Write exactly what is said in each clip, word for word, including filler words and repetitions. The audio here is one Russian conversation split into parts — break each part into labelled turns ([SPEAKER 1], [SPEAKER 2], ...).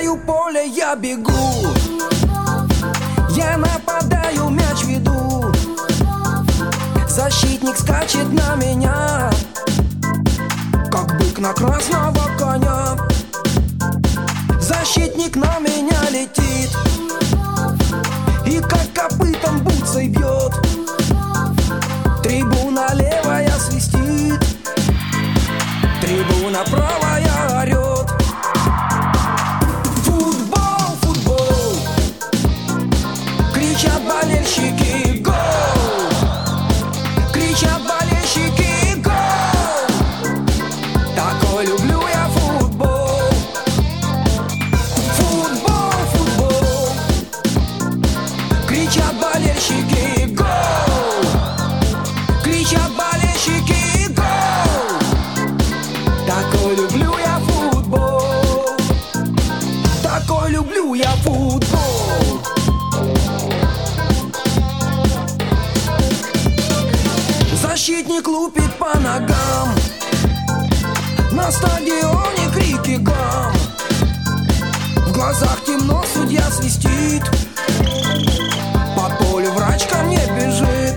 [SPEAKER 1] краю поля я бегу, я нападаю, мяч веду. Защитник скачет на меня, как бык на красного коня. Защитник на меня летит и как копытом бутсой бьет. Трибуна левая свистит, трибуна правая орет. Футбол, футбол, кричат болельщики, гол. Кричат болельщики, гол. Такой люблю я футбол. Футбол, футбол, кричат болельщики, гол. Кричат болельщики, гол. Такой люблю я футбол. Такой люблю я футбол. Защитник лупит по ногам, на стадионе крики гам. В глазах темно, судья свистит, по полю врач ко мне бежит.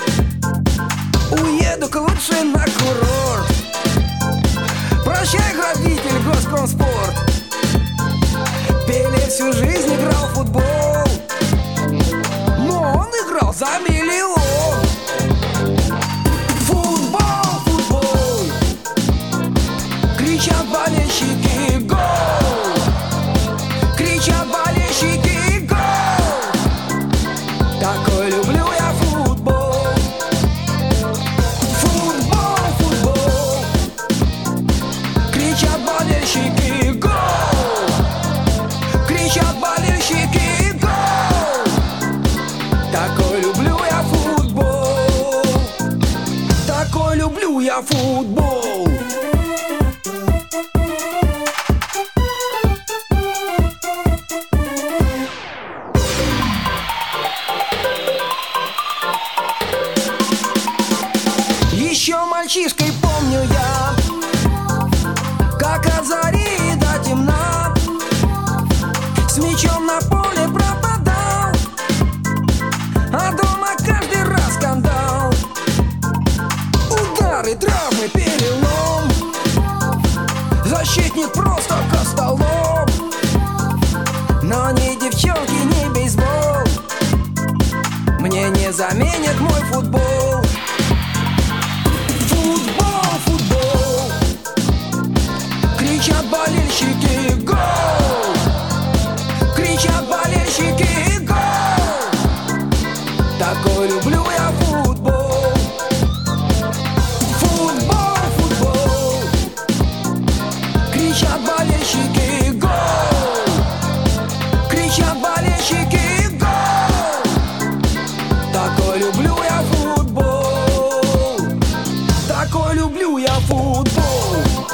[SPEAKER 1] Уеду-ка лучше на курорт. Прощай, грабитель, Госкомспорт. Пеле всю жизнь играл в футбол, но он играл за миллион. Футбол, футбол, кричат болельщики, гол. Кричат болельщики, гол. Такой люблю я футбол. Футбол, футбол, кричат болельщики, гол. Кричат болельщики, гол. Такой люблю я футбол. Такой люблю я футбол. Еще мальчишкой помню я, как от зари до темна с мячом на поле пропадал, а дома каждый раз скандал. Удары, травмы, перелом, защитник просто костолом. Но ни девчонки, ни бейсбол мне не заменит мой футбол. Футбол, футбол, кричат болельщики, гол. Кричат болельщики, гол. Такой люблю я футбол. Футбол, футбол, кричат болельщики, гол. Кричат болельщики, гол. Такой люблю я футбол. Такой люблю я футбол.